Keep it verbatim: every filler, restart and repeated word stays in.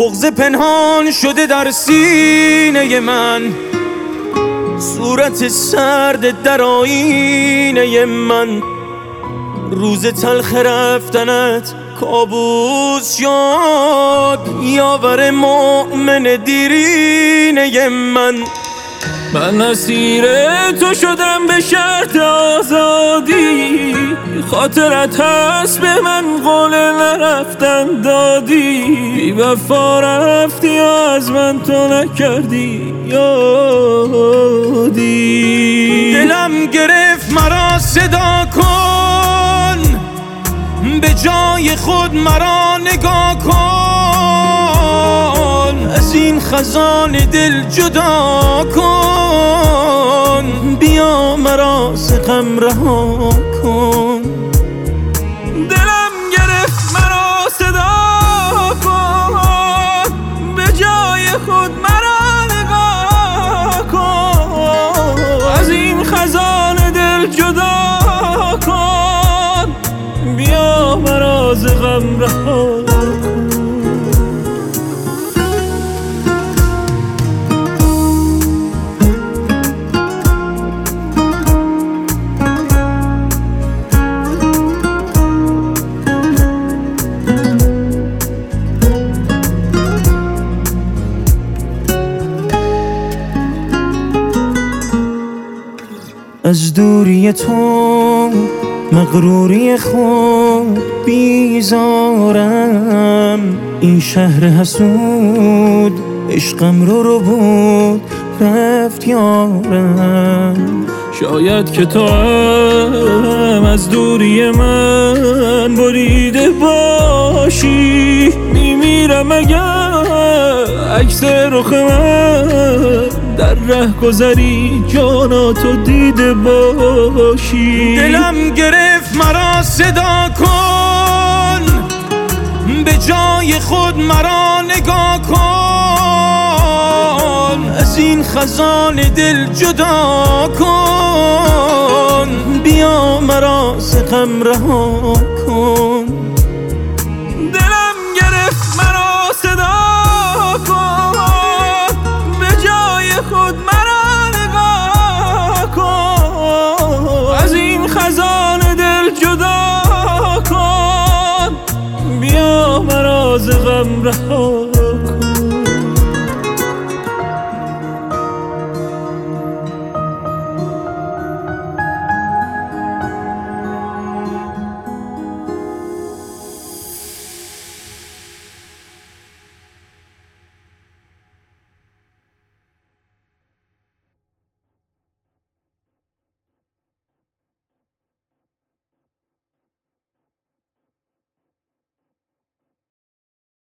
بغض پنهان شده در سینه من، صورت سرد در آینه من. روز تلخ رفتنت کابوس شد، یاور مؤمن دیرینه من. من اسیر تو شدم به شرط آزادی، خاطرت هست به من قول نرفتن دادی. بی وفا رفتی و از من تو نکردی یادی. دلم گرفت مرا صدا کن، به جای خود مرا نگاه کن. از این خزان دل جدا کن، بیا مرا ز غم رها کن. دلم گرفت مرا صدا کن، به جای خود مرا نگاه کن. از این خزان دل جدا کن، بیا مرا ز غم رها کن. از دوری تو مغروری خود بیزارم، این شهر حسود عشقم رو رو بود رفت یارم. شاید که تو هم از دوری من بریده باشی، میمیرم اگر عکس رخ من در ره گذری جاناتو دیده باشی. دلم گرفت مرا صدا کن، به جای خود مرا نگاه کن. از این خزان دل جدا کن، بیا مرا ز غم رها کن. دلم گرفت مرا صدا کن، به جای خود مرا نگاه کن. از این خزان دل جدا کن، بیا مرا ز غم رها